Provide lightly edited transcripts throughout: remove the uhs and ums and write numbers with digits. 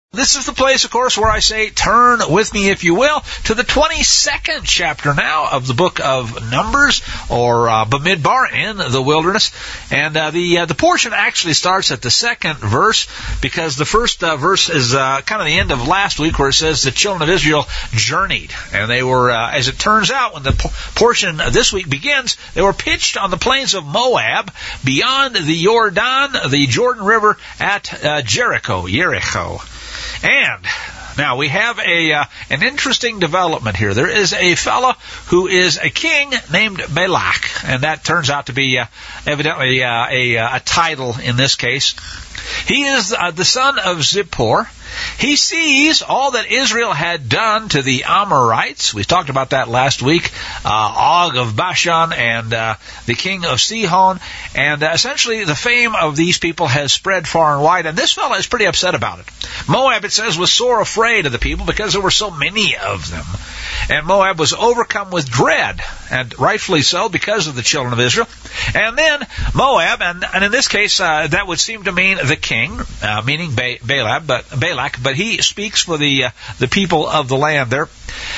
This is the place, of course, where I say, turn with me, if you will, to the 22nd chapter now of the book of Numbers, or Bamidbar, in the wilderness. And the portion actually starts at the second verse, because the first verse is kind of the end of last week, where it says the children of Israel journeyed. And they were, as it turns out, when the portion this week begins, they were pitched on the plains of Moab, beyond the Jordan River at Jericho. And now we have an interesting development here. There is a fellow who is a king named Balak, and that turns out to be evidently a title in this case. He is the son of Zippor. He sees all that Israel had done to the Amorites. We talked about that last week. Og of Bashan and the king of Sihon. And essentially the fame of these people has spread far and wide. And this fellow is pretty upset about it. Moab, it says, was sore afraid of the people because there were so many of them. And Moab was overcome with dread, and rightfully so, because of the children of Israel. And then Moab, and in this case, that would seem to mean the king, meaning Balak, but he speaks for the people of the land there.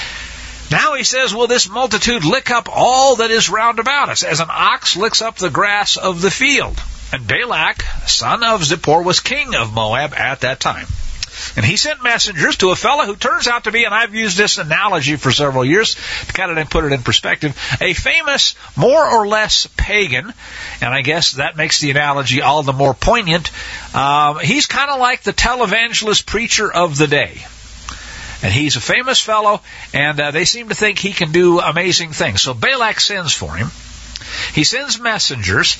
Now he says, will this multitude lick up all that is round about us, as an ox licks up the grass of the field? And Balak, son of Zippor, was king of Moab at that time. And he sent messengers to a fellow who turns out to be, and I've used this analogy for several years to kind of put it in perspective, a famous, more or less pagan, and I guess that makes the analogy all the more poignant. He's kind of like the televangelist preacher of the day. And he's a famous fellow, and they seem to think he can do amazing things. So Balak sends for him. He sends messengers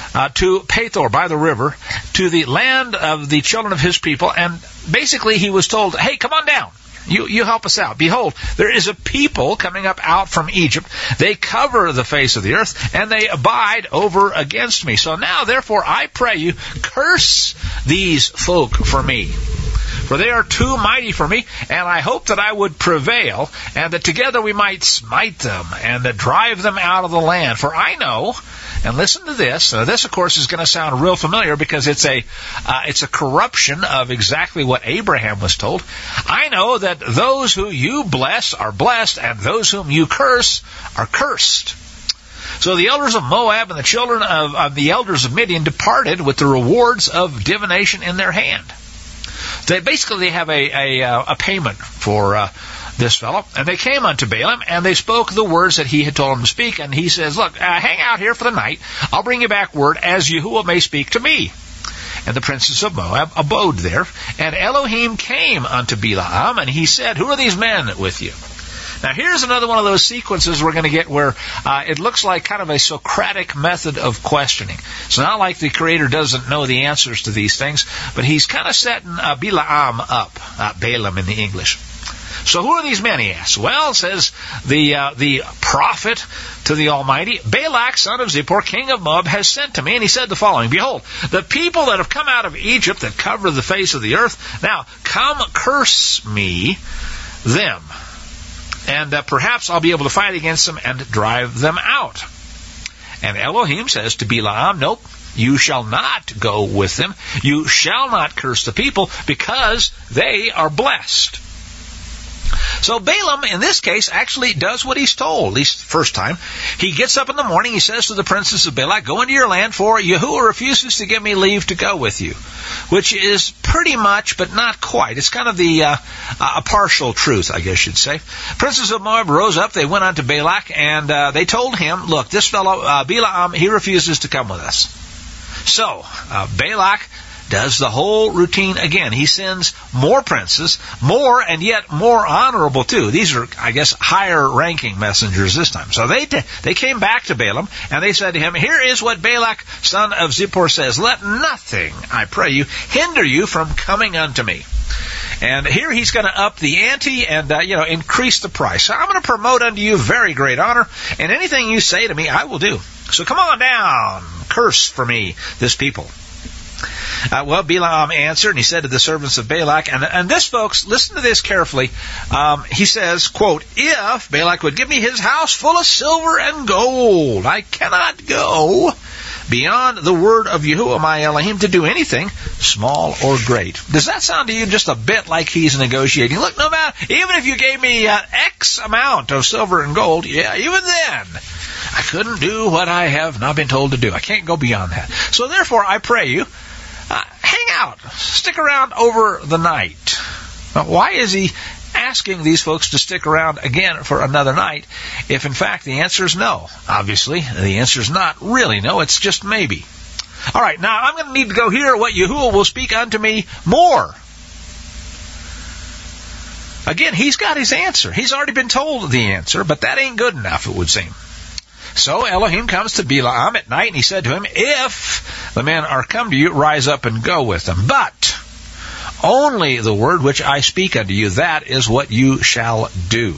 to Pethor by the river, to the land of the children of his people, and basically he was told, hey, come on down. You help us out. Behold, there is a people coming up out from Egypt. They cover the face of the earth, and they abide over against me. So now, therefore, I pray you, curse these folk for me. For they are too mighty for me, and I hope that I would prevail, and that together we might smite them, and that drive them out of the land. For I know, and listen to this. This, of course, is going to sound real familiar because it's a corruption of exactly what Abraham was told. I know that those who you bless are blessed, and those whom you curse are cursed. So the elders of Moab and the children of the elders of Midian departed with the rewards of divination in their hand. They basically have a payment for this fellow. And they came unto Balaam, and they spoke the words that he had told them to speak. And he says, look, hang out here for the night. I'll bring you back word as Yahuwah may speak to me. And the princes of Moab abode there. And Elohim came unto Balaam, and he said, who are these men with you? Now, here's another one of those sequences we're going to get where it looks like kind of a Socratic method of questioning. It's not like the Creator doesn't know the answers to these things, but he's kind of setting Balaam up, Balaam in the English. So who are these men, he asks? Well, says the prophet to the Almighty, Balak, son of Zippor, king of Moab, has sent to me, and he said the following, behold, the people that have come out of Egypt that cover the face of the earth, now come curse me, them. And perhaps I'll be able to fight against them and drive them out. And Elohim says to Balaam, nope, you shall not go with them. You shall not curse the people because they are blessed. So Balaam, in this case, actually does what he's told, at least the first time. He gets up in the morning, he says to the princes of Balak, go into your land, for Yahuwah refuses to give me leave to go with you. Which is pretty much, but not quite. It's kind of a partial truth, I guess you'd say. Princes of Moab rose up, they went unto Balak, and they told him, look, this fellow, Balaam, he refuses to come with us. So, Balak does the whole routine again. He sends more princes, more and yet more honorable too. These are, I guess, higher-ranking messengers this time. So they came back to Balaam, and they said to him, here is what Balak, son of Zippor, says. Let nothing, I pray you, hinder you from coming unto me. And here he's going to up the ante and, increase the price. So I'm going to promote unto you very great honor, and anything you say to me, I will do. So come on down, curse for me this people. Well, Balaam answered, and he said to the servants of Balak, and this, folks, listen to this carefully. He says, quote, if Balak would give me his house full of silver and gold, I cannot go, beyond the word of Yahuwah my Elohim to do anything, small or great. Does that sound to you just a bit like he's negotiating? Look, no matter, even if you gave me X amount of silver and gold, yeah, even then, I couldn't do what I have not been told to do. I can't go beyond that. So therefore, I pray you, hang out, stick around over the night. Now, why is he asking these folks to stick around again for another night if in fact the answer is no? Obviously, the answer is not really no, it's just maybe. All right, now I'm going to need to go hear what Yahuwah will speak unto me more. Again, he's got his answer. He's already been told the answer, but that ain't good enough, it would seem. So Elohim comes to Balaam at night, and he said to him, if the men are come to you, rise up and go with them. But only the word which I speak unto you, that is what you shall do.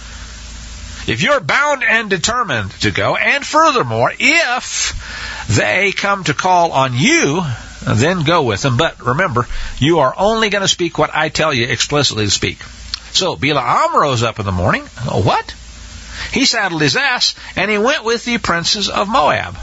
If you're bound and determined to go, and furthermore, if they come to call on you, then go with them. But remember, you are only going to speak what I tell you explicitly to speak. So Balaam rose up in the morning. Oh, what? He saddled his ass, and he went with the princes of Moab.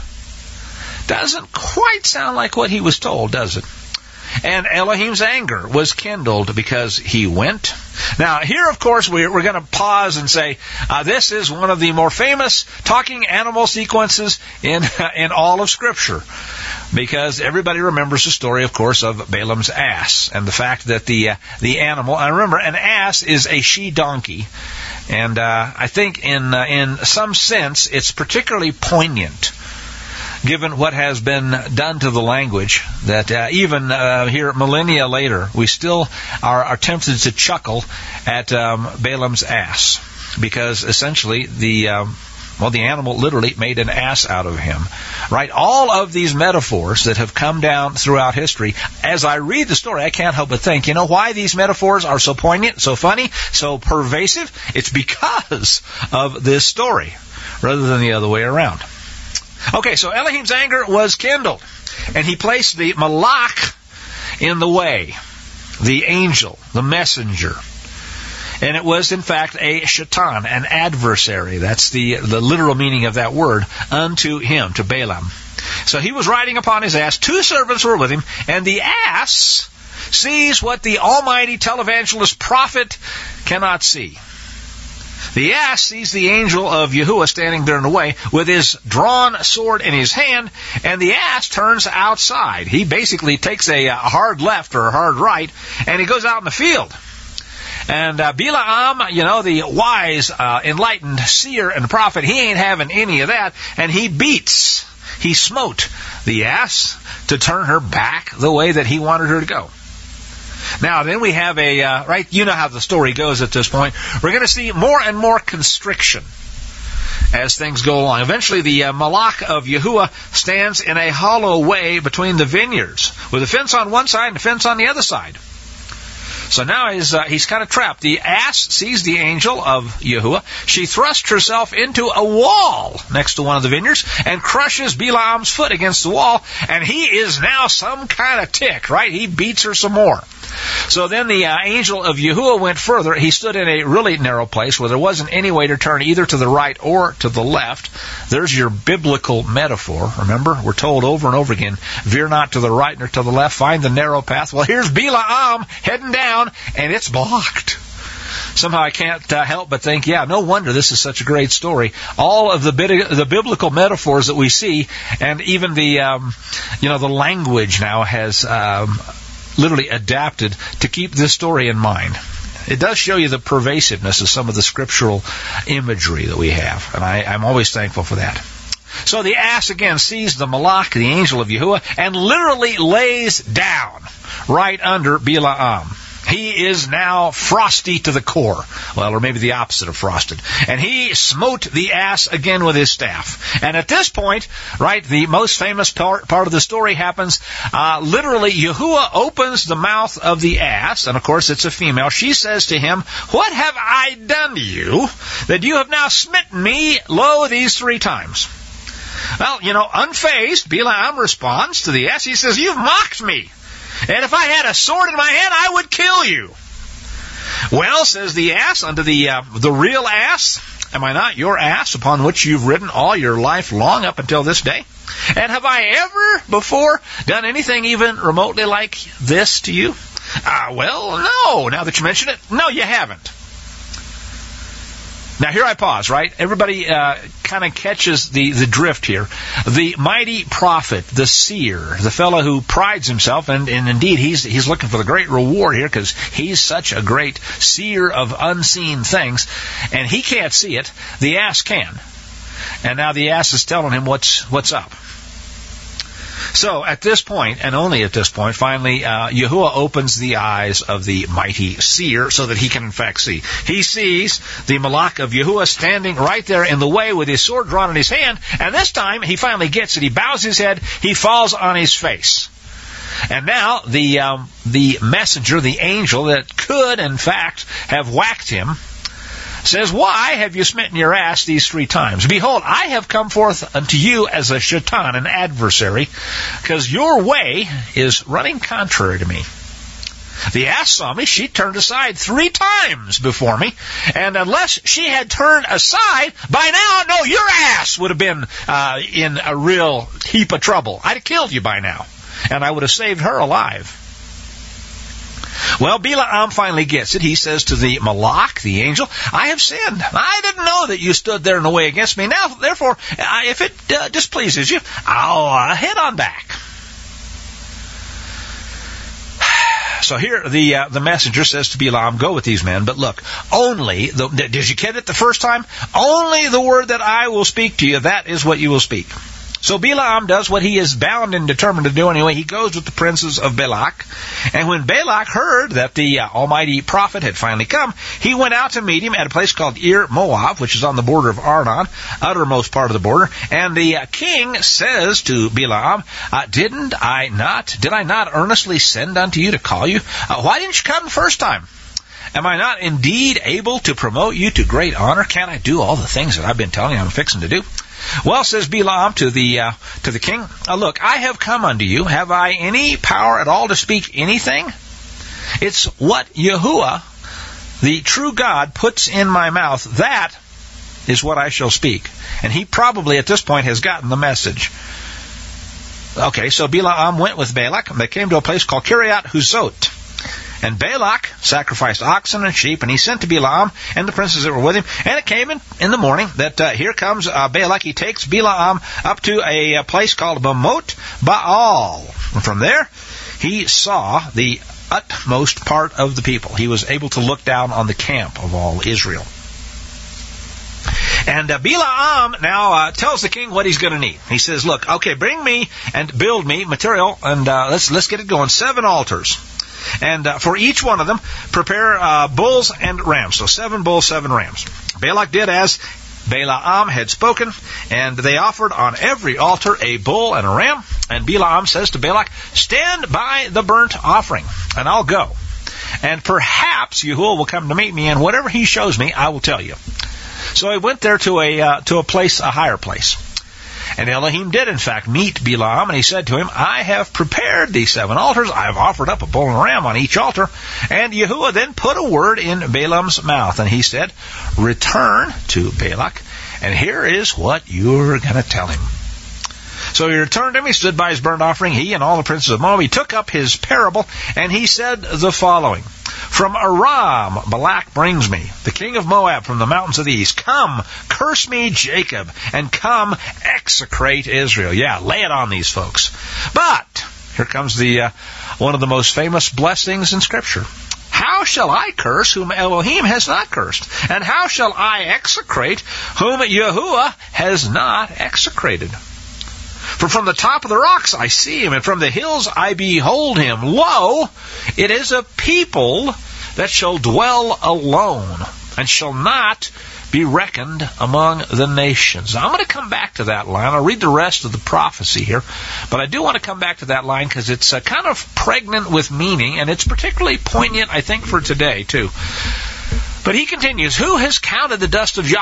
Doesn't quite sound like what he was told, does it? And Elohim's anger was kindled because he went. Now, here, of course, we're going to pause and say, this is one of the more famous talking animal sequences in all of Scripture. Because everybody remembers the story, of course, of Balaam's ass. And the fact that the animal, and remember, an ass is a she-donkey. And I think in some sense, it's particularly poignant, given what has been done to the language, that even here millennia later, we still are tempted to chuckle at Balaam's ass, because essentially the animal literally made an ass out of him. Right? All of these metaphors that have come down throughout history, as I read the story, I can't help but think, you know why these metaphors are so poignant, so funny, so pervasive? It's because of this story, rather than the other way around. Okay, so Elohim's anger was kindled, and he placed the malach in the way, the angel, the messenger. And it was, in fact, a shaitan, an adversary. That's the literal meaning of that word, unto him, to Balaam. So he was riding upon his ass. 2 servants were with him, and the ass sees what the almighty televangelist prophet cannot see. The ass sees the angel of Yahuwah standing there in the way with his drawn sword in his hand, and the ass turns outside. He basically takes a hard left or a hard right, and he goes out in the field. And Balaam, the wise, enlightened seer and prophet, he ain't having any of that, and he smote the ass to turn her back the way that he wanted her to go. Now, then we have right, you know how the story goes at this point. We're going to see more and more constriction as things go along. Eventually, the malach of Yahuwah stands in a hollow way between the vineyards, with a fence on one side and a fence on the other side. So now he's kind of trapped. The ass sees the angel of Yahuwah. She thrusts herself into a wall next to one of the vineyards and crushes Balaam's foot against the wall, and he is now some kind of tick, right? He beats her some more. So then the angel of Yahuwah went further. He stood in a really narrow place where there wasn't any way to turn either to the right or to the left. There's your biblical metaphor. Remember, we're told over and over again, veer not to the right nor to the left, find the narrow path. Well, here's Balaam heading down, and it's blocked. Somehow I can't help but think, yeah, no wonder this is such a great story. All of the biblical metaphors that we see, and even the language now has literally adapted to keep this story in mind. It does show you the pervasiveness of some of the scriptural imagery that we have, and I'm always thankful for that. So the ass again sees the malach, the angel of Yahuwah, and literally lays down right under Balaam. He is now frosty to the core. Well, or maybe the opposite of frosted. And he smote the ass again with his staff. And at this point, right, the most famous part of the story happens. Literally, Yahuwah opens the mouth of the ass, and of course it's a female. She says to him, "What have I done to you that you have now smitten me, lo, these 3 times?" Well, unfazed, Balaam responds to the ass. He says, "You've mocked me. And if I had a sword in my hand, I would kill you." "Well," says the ass, unto the real ass, Am I not your ass upon which you've ridden all your life long up until this day? And have I ever before done anything even remotely like this to you? Well, no. Now that you mention it, no, you haven't. Now here I pause, right? Everybody kind of catches the drift here. The mighty prophet, the seer, the fellow who prides himself, and indeed he's looking for the great reward here because he's such a great seer of unseen things, and he can't see it. The ass can. And now the ass is telling him what's up. So at this point, and only at this point, finally, Yahuwah opens the eyes of the mighty seer so that he can in fact see. He sees the Malach of Yahuwah standing right there in the way with his sword drawn in his hand, and this time he finally gets it. He bows his head, he falls on his face. And now the messenger, the angel that could in fact have whacked him, says, why have you smitten your ass these 3 times? Behold, I have come forth unto you as a shaitan, an adversary, because your way is running contrary to me. The ass saw me. She turned aside 3 times before me, and unless she had turned aside, by now, no, your ass would have been in a real heap of trouble. I'd have killed you by now, and I would have saved her alive. Well, Bilaam finally gets it. He says to the Malach, the angel, I have sinned. I didn't know that you stood there in the way against me. Now, therefore, if it displeases you, I'll head on back. So here the messenger says to Bilaam, go with these men, but look, did you get it the first time? Only the word that I will speak to you, that is what you will speak. So Bilaam does what he is bound and determined to do anyway. He goes with the princes of Balak. And when Balak heard that the almighty prophet had finally come, he went out to meet him at a place called Ir Moab, which is on the border of Arnon, uttermost part of the border. And the king says to Bilaam, did I not earnestly send unto you to call you? Why didn't you come the first time? Am I not indeed able to promote you to great honor? Can't I do all the things that I've been telling you I'm fixing to do? Well, says Bilaam to the king, look, I have come unto you. Have I any power at all to speak anything? It's what Yahuwah, the true God, puts in my mouth. That is what I shall speak. And he probably at this point has gotten the message. Okay, so Bilaam went with Balak, and they came to a place called Kiryat Huzot. And Balak sacrificed oxen and sheep, and he sent to Bilaam and the princes that were with him. And it came in the morning that here comes Balak. He takes Bilaam up to a place called Bamot Baal. And from there, he saw the utmost part of the people. He was able to look down on the camp of all Israel. And Bilaam now tells the king what he's going to need. He says, look, okay, bring me and build me material, and let's get it going. 7 altars. And for each one of them, prepare bulls and rams. So 7 bulls, 7 rams. Balak did as Balaam had spoken, and they offered on every altar a bull and a ram. And Balaam says to Balak, stand by the burnt offering, and I'll go. And perhaps Yahuwah will come to meet me, and whatever he shows me, I will tell you. So he went there to a place, a higher place. And Elohim did, in fact, meet Bilaam, and he said to him, I have prepared these 7 altars. I have offered up a bull and a ram on each altar. And Yahuwah then put a word in Balaam's mouth, and he said, return to Balak, and here is what you're going to tell him. So he returned to him, he stood by his burnt offering, he and all the princes of Moab. He took up his parable, and he said the following. From Aram, Balak brings me, the king of Moab from the mountains of the east. Come, curse me, Jacob, and come, execrate Israel. Yeah, lay it on these folks. But, here comes one of the most famous blessings in Scripture. How shall I curse whom Elohim has not cursed? And how shall I execrate whom Yahuwah has not execrated? For from the top of the rocks I see him, and from the hills I behold him. Lo, it is a people that shall dwell alone, and shall not be reckoned among the nations. Now, I'm going to come back to that line. I'll read the rest of the prophecy here, but I do want to come back to that line because it's kind of pregnant with meaning, and it's particularly poignant, I think, for today, too. But he continues, who has counted the dust of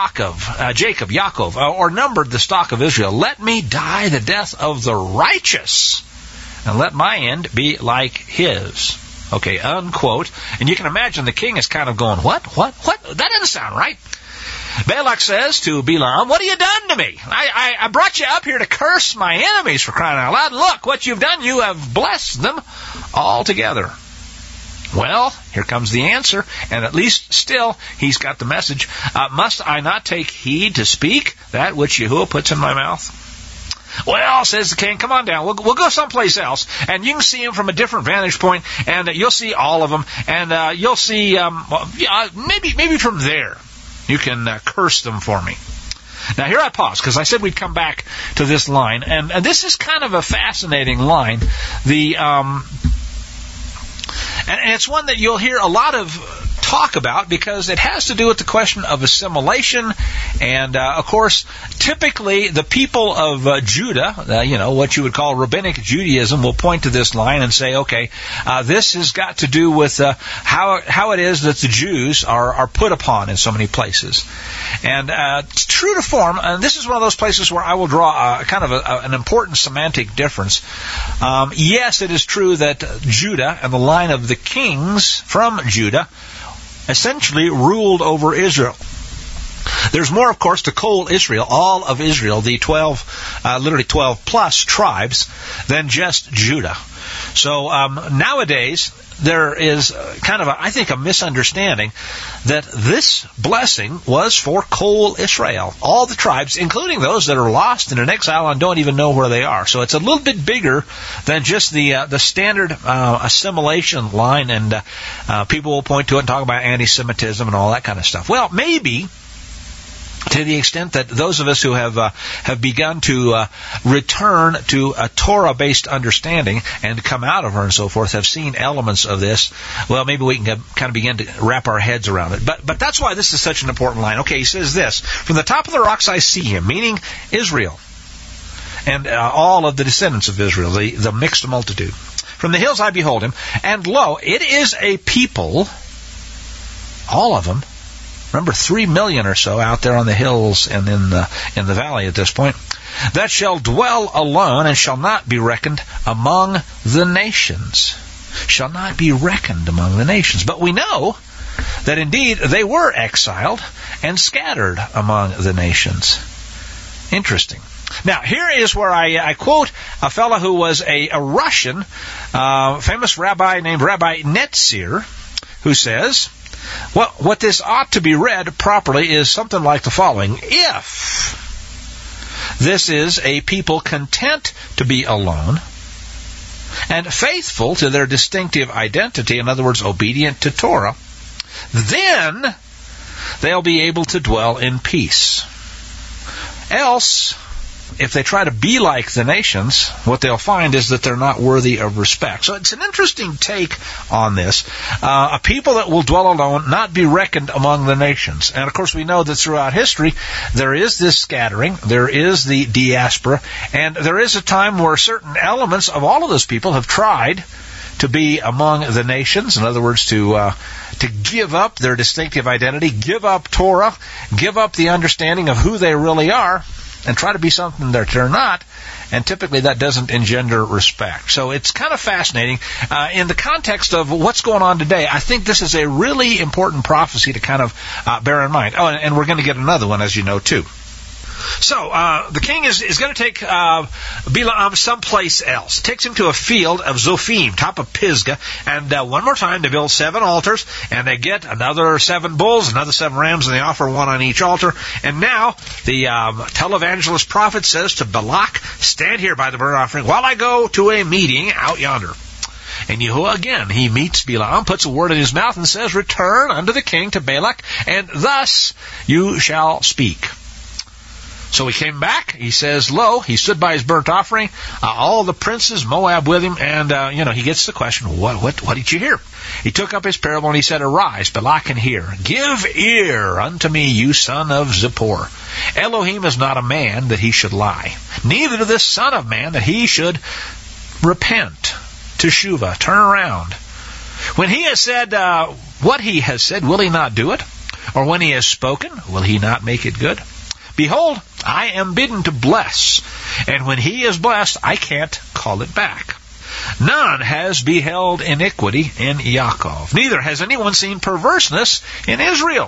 Jacob, or numbered the stock of Israel? Let me die the death of the righteous, and let my end be like his. Okay, unquote. And you can imagine the king is kind of going, what? That doesn't sound right. Balak says to Balaam, what have you done to me? I brought you up here to curse my enemies, for crying out loud. Look what you've done. You have blessed them altogether. Well, here comes the answer, and at least still he's got the message. Must I not take heed to speak that which Yahuwah puts in my mouth? Well, says the king, come on down. We'll go someplace else, and you can see him from a different vantage point, and you'll see all of them, and you'll see maybe from there you can curse them for me. Now, here I pause, because I said we'd come back to this line, and this is kind of a fascinating line. And it's one that you'll hear a lot of talk about because it has to do with the question of assimilation. And, of course, typically the people of Judah, what you would call rabbinic Judaism, will point to this line and say, okay, this has got to do with how it is that the Jews are put upon in so many places. And true to form, and this is one of those places where I will draw an important semantic difference. Yes, it is true that Judah and the line of the kings from Judah essentially ruled over Israel. There's more, of course, to Kol Israel, all of Israel, the 12 plus tribes, than just Judah. So nowadays, there is I think, a misunderstanding that this blessing was for Kol Israel, all the tribes, including those that are lost and in exile and don't even know where they are. So it's a little bit bigger than just the standard assimilation line, and people will point to it and talk about anti-Semitism and all that kind of stuff. Well, maybe to the extent that those of us who have begun to return to a Torah-based understanding and come out of her and so forth, have seen elements of this, well, maybe we can kind of begin to wrap our heads around it. But that's why this is such an important line. Okay, he says this, from the top of the rocks I see him, meaning Israel, and all of the descendants of Israel, the mixed multitude. From the hills I behold him, and lo, it is a people, all of them. Remember, 3 million or so out there on the hills and in the valley at this point, that shall dwell alone and shall not be reckoned among the nations. Shall not be reckoned among the nations. But we know that indeed they were exiled and scattered among the nations. Interesting. Now, here is where I quote a fellow who was a Russian, famous rabbi named Rabbi Netzir, who says, well, what this ought to be read properly is something like the following. If this is a people content to be alone and faithful to their distinctive identity, in other words, obedient to Torah, then they'll be able to dwell in peace. Else, if they try to be like the nations, what they'll find is that they're not worthy of respect. So it's an interesting take on this. A people that will dwell alone, not be reckoned among the nations. And of course we know that throughout history, there is this scattering, there is the diaspora, and there is a time where certain elements of all of those people have tried to be among the nations. In other words, to give up their distinctive identity, give up Torah, give up the understanding of who they really are, and try to be something that they're not, and typically that doesn't engender respect. So it's kind of fascinating. In the context of what's going on today, I think this is a really important prophecy to kind of bear in mind. Oh, and we're going to get another one, as you know, too. So, the king is going to take Balaam someplace else. Takes him to a field of Zophim, top of Pisgah, and one more time they build 7 altars, and they get another 7 bulls, another 7 rams, and they offer one on each altar. And now, the televangelist prophet says to Balak, stand here by the burnt offering while I go to a meeting out yonder. And Yahuwah again, he meets Balaam, puts a word in his mouth, and says, return unto the king to Balak, and thus you shall speak. So he came back, he says, lo, he stood by his burnt offering, all the princes, Moab with him, and, he gets the question, what did you hear? He took up his parable and he said, arise, Balak, and hear. Give ear unto me, you son of Zippor. Elohim is not a man that he should lie, neither the son of man that he should repent. Teshuvah, turn around. When he has said what he has said, will he not do it? Or when he has spoken, will he not make it good? Behold, I am bidden to bless, and when he is blessed, I can't call it back. None has beheld iniquity in Yaakov, neither has anyone seen perverseness in Israel.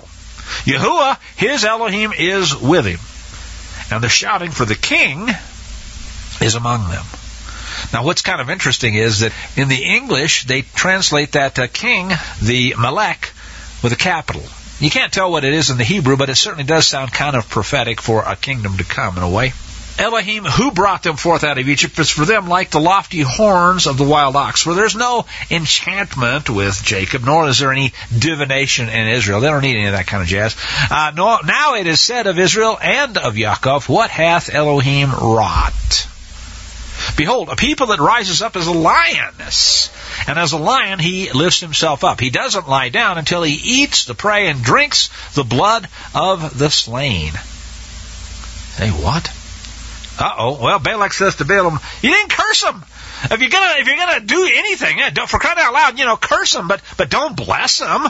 Yahuwah, his Elohim, is with him. And the shouting for the king is among them. Now, what's kind of interesting is that in the English, they translate that king, the Melech, with a capital. You can't tell what it is in the Hebrew, but it certainly does sound kind of prophetic for a kingdom to come in a way. Elohim, who brought them forth out of Egypt, is for them like the lofty horns of the wild ox. For there's no enchantment with Jacob, nor is there any divination in Israel. They don't need any of that kind of jazz. Now it is said of Israel and of Yaakov, what hath Elohim wrought? Behold, a people that rises up as a lioness, and as a lion he lifts himself up. He doesn't lie down until he eats the prey and drinks the blood of the slain. Say what? Well, Balak says to Balaam, you didn't curse him. If you're gonna do anything, for crying out loud, curse him, but don't bless him.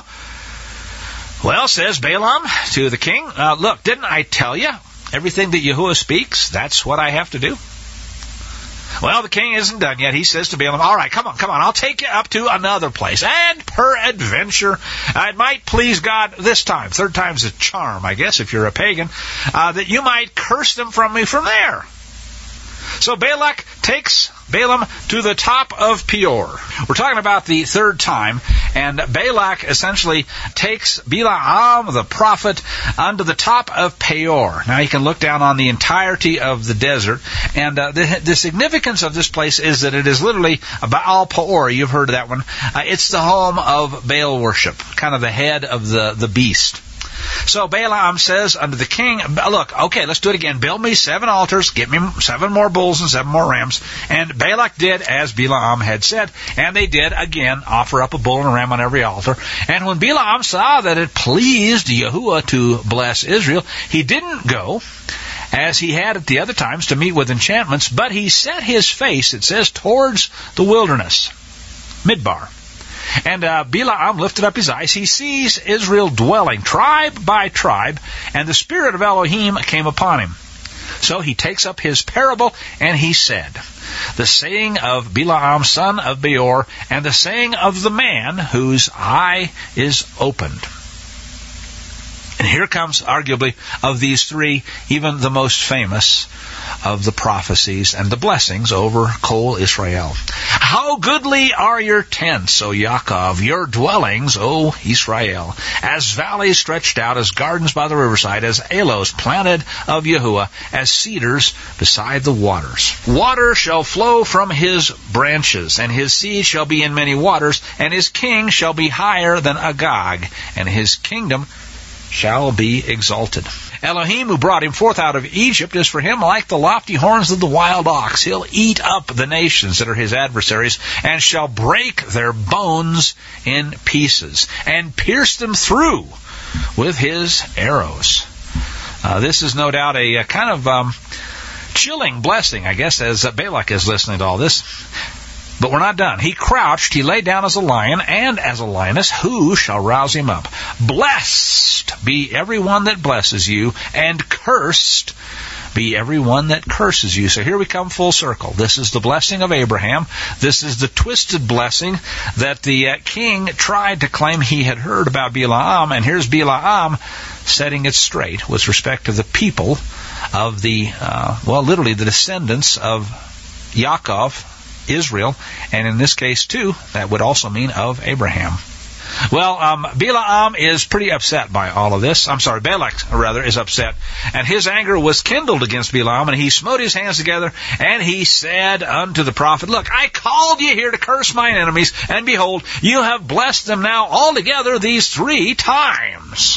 Well, says Balaam to the king, look, didn't I tell you everything that Yahuwah speaks? That's what I have to do. Well, the king isn't done yet. He says to Balaam, all right, come on, I'll take you up to another place. And peradventure, it might please God this time. Third time's a charm, I guess, if you're a pagan, that you might curse them from me from there. So Balak takes Balaam to the top of Peor. We're talking about the third time, and Balak essentially takes Balaam, the prophet, unto the top of Peor. Now you can look down on the entirety of the desert, and the significance of this place is that it is literally Baal Peor. You've heard of that one. It's the home of Baal worship, kind of the head of the beast. So Balaam says unto the king, look, okay, let's do it again. Build me 7 altars, get me 7 more bulls and 7 more rams. And Balak did as Balaam had said, and they did again offer up a bull and a ram on every altar. And when Balaam saw that it pleased Yahuwah to bless Israel, he didn't go, as he had at the other times, to meet with enchantments, but he set his face, it says, towards the wilderness, Midbar. And Balaam lifted up his eyes. He sees Israel dwelling tribe by tribe, and the spirit of Elohim came upon him. So he takes up his parable, and he said, the saying of Balaam, son of Beor, and the saying of the man whose eye is opened. And here comes, arguably, of these 3, even the most famous of the prophecies and the blessings over Kol Israel. How goodly are your tents, O Yaakov, your dwellings, O Israel, as valleys stretched out, as gardens by the riverside, as aloes planted of Yahuwah, as cedars beside the waters. Water shall flow from his branches, and his seed shall be in many waters, and his king shall be higher than Agag, and his kingdom shall be exalted. Elohim, who brought him forth out of Egypt, is for him like the lofty horns of the wild ox. He'll eat up the nations that are his adversaries, and shall break their bones in pieces, and pierce them through with his arrows. This is no doubt a kind of chilling blessing, I guess, as Balak is listening to all this. But we're not done. He crouched, he lay down as a lion and as a lioness. Who shall rouse him up? Blessed be everyone that blesses you, and cursed be everyone that curses you. So here we come full circle. This is the blessing of Abraham. This is the twisted blessing that the king tried to claim he had heard about Balaam. And here's Balaam setting it straight with respect to the people of the, literally the descendants of Yaakov, Israel, and in this case, too, that would also mean of Abraham. Well, Balaam is pretty upset by all of this. Balak, rather, is upset. And his anger was kindled against Balaam, and he smote his hands together, and he said unto the prophet, look, I called you here to curse mine enemies, and behold, you have blessed them now altogether these 3 times.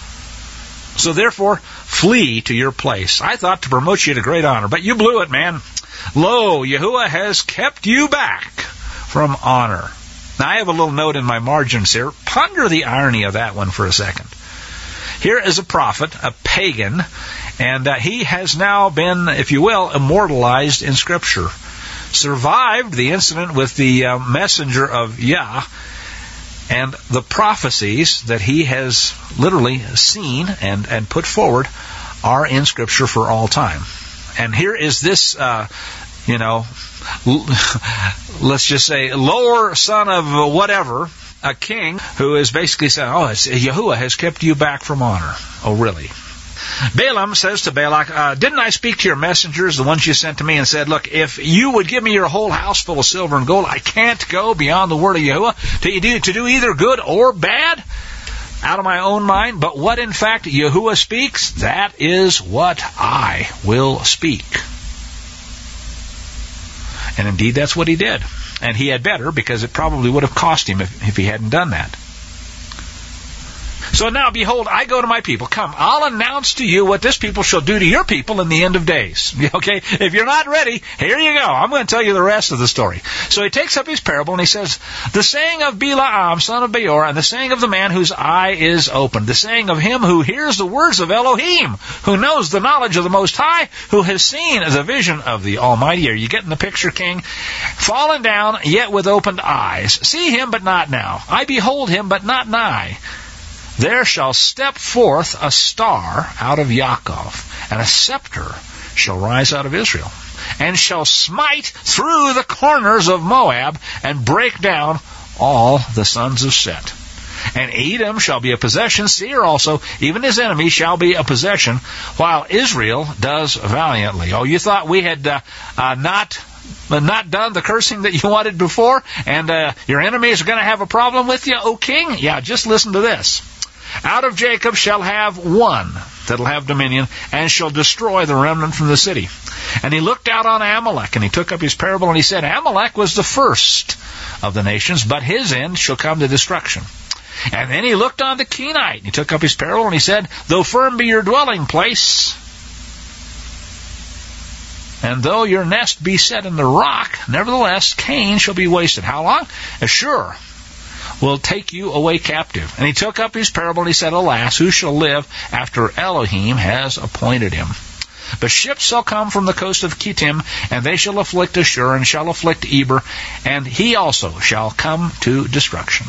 So therefore, flee to your place. I thought to promote you to great honor, but you blew it, man. Lo, Yahuwah has kept you back from honor. Now, I have a little note in my margins here. Ponder the irony of that one for a second. Here is a prophet, a pagan, and he has now been, if you will, immortalized in Scripture. Survived the incident with the messenger of Yah, and the prophecies that he has literally seen and put forward are in Scripture for all time. And here is this, let's just say, lower son of whatever, a king who is basically saying, Yahuwah has kept you back from honor. Oh, really? Balaam says to Balak, didn't I speak to your messengers, the ones you sent to me, and said, look, if you would give me your whole house full of silver and gold, I can't go beyond the word of Yahuwah to do either good or bad out of my own mind. But what in fact Yahuwah speaks, that is what I will speak. And indeed that's what he did. And he had better, because it probably would have cost him if he hadn't done that. So now, behold, I go to my people. Come, I'll announce to you what this people shall do to your people in the end of days. Okay? If you're not ready, here you go. I'm going to tell you the rest of the story. So he takes up his parable and he says, the saying of Bilaam, son of Beor, and the saying of the man whose eye is opened, the saying of him who hears the words of Elohim, who knows the knowledge of the Most High, who has seen the vision of the Almighty. Are you getting the picture, King? Fallen down, yet with opened eyes. See him, but not now. I behold him, but not nigh. There shall step forth a star out of Yaakov, and a scepter shall rise out of Israel, and shall smite through the corners of Moab, and break down all the sons of Set. And Edom shall be a possession, Seir also, even his enemy shall be a possession, while Israel does valiantly. Oh, you thought we had not done the cursing that you wanted before, and your enemies are going to have a problem with you, O king? Yeah, just listen to this. Out of Jacob shall have one that'll have dominion, and shall destroy the remnant from the city. And he looked out on Amalek, and he took up his parable, and he said, Amalek was the first of the nations, but his end shall come to destruction. And then he looked on the Kenite, and he took up his parable, and he said, though firm be your dwelling place, and though your nest be set in the rock, nevertheless Cain shall be wasted. How long? Ashur will take you away captive. And he took up his parable, and he said, alas, who shall live after Elohim has appointed him? But ships shall come from the coast of Kittim, and they shall afflict Ashur, and shall afflict Eber, and he also shall come to destruction.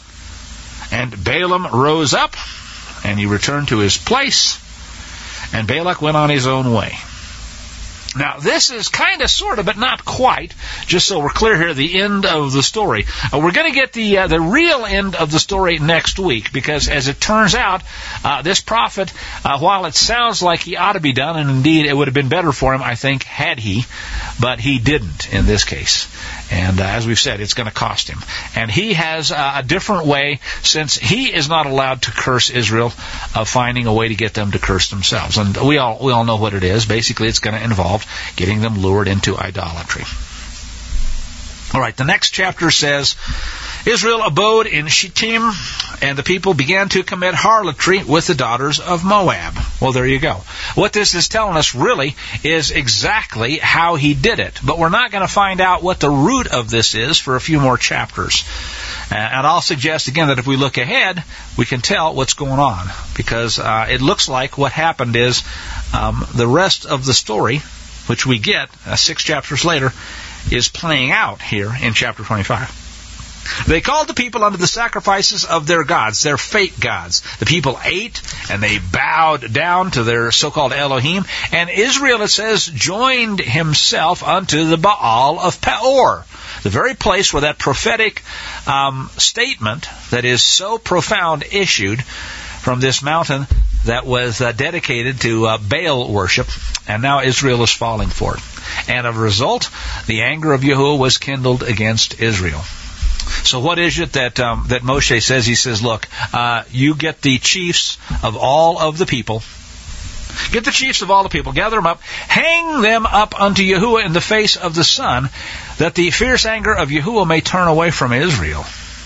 And Balaam rose up, and he returned to his place, and Balak went on his own way. Now, this is kind of, sort of, but not quite, just so we're clear here, the end of the story. We're going to get the real end of the story next week, because as it turns out, this prophet, while it sounds like he ought to be done, and indeed it would have been better for him, I think, had he, but he didn't in this case. And as we've said, it's going to cost him. And he has a different way, since he is not allowed to curse Israel, of finding a way to get them to curse themselves. And we all know what it is. Basically, it's going to involve getting them lured into idolatry. All right, the next chapter says, Israel abode in Shittim, and the people began to commit harlotry with the daughters of Moab. Well, there you go. What this is telling us really is exactly how he did it. But we're not going to find out what the root of this is for a few more chapters. And I'll suggest again that if we look ahead, we can tell what's going on. Because it looks like what happened is the rest of the story, which we get 6 chapters later, is playing out here in chapter 25. They called the people unto the sacrifices of their gods, their fake gods. The people ate, and they bowed down to their so-called Elohim. And Israel, it says, joined himself unto the Baal of Peor, the very place where that prophetic statement that is so profound issued from this mountain that was dedicated to Baal worship, and now Israel is falling for it. And as a result, the anger of Yahuwah was kindled against Israel. So what is it that Moshe says? He says, look, you get the chiefs of all of the people. Get the chiefs of all the people, gather them up, hang them up unto Yahuwah in the face of the sun, that the fierce anger of Yahuwah may turn away from Israel.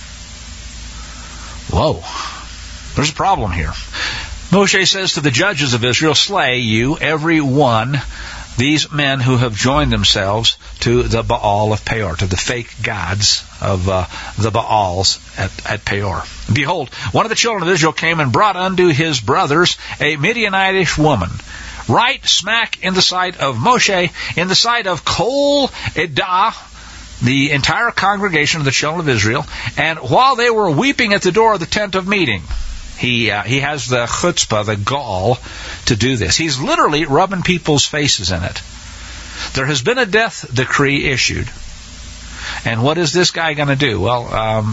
Whoa. There's a problem here. Moshe says to the judges of Israel, slay you, every one, these men who have joined themselves to the Baal of Peor, to the fake gods of the Baals at Peor. Behold, one of the children of Israel came and brought unto his brothers a Midianitish woman, right smack in the sight of Moshe, in the sight of Kol Edah, the entire congregation of the children of Israel, and while they were weeping at the door of the tent of meeting. He has the chutzpah, the gall, to do this. He's literally rubbing people's faces in it. There has been a death decree issued. And what is this guy going to do? Well,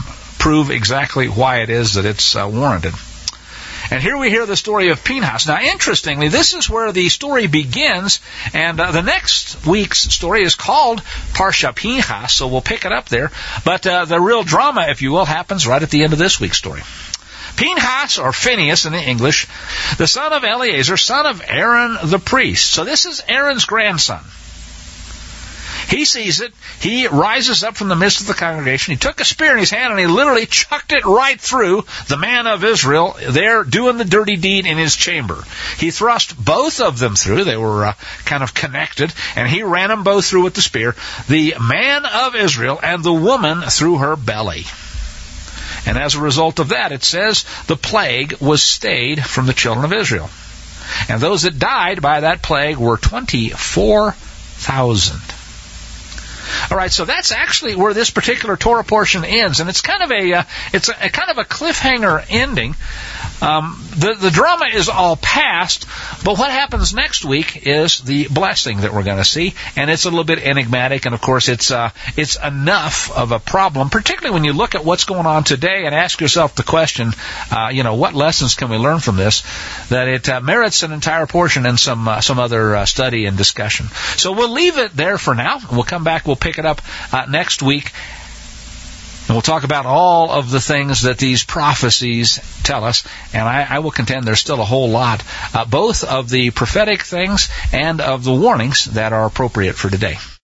prove exactly why it is that it's warranted. And here we hear the story of Pinchas. Now, interestingly, this is where the story begins, and the next week's story is called Parsha Pinchas, so we'll pick it up there. But the real drama, if you will, happens right at the end of this week's story. Pinchas, or Phineas in the English, the son of Eleazar, son of Aaron the priest. So this is Aaron's grandson. He sees it. He rises up from the midst of the congregation. He took a spear in his hand and he literally chucked it right through the man of Israel there doing the dirty deed in his chamber. He thrust both of them through. They were kind of connected, and he ran them both through with the spear. The man of Israel and the woman through her belly. And as a result of that, it says the plague was stayed from the children of Israel. And those that died by that plague were 24,000. All right, so that's actually where this particular Torah portion ends, and it's kind of a cliffhanger ending. The drama is all past, but what happens next week is the blessing that we're going to see, and it's a little bit enigmatic, and of course it's enough of a problem, particularly when you look at what's going on today and ask yourself the question, what lessons can we learn from this, that it merits an entire portion and some other study and discussion. So we'll leave it there for now. We'll come back. We'll pick it up next week. And we'll talk about all of the things that these prophecies tell us. And I will contend there's still a whole lot, both of the prophetic things and of the warnings that are appropriate for today.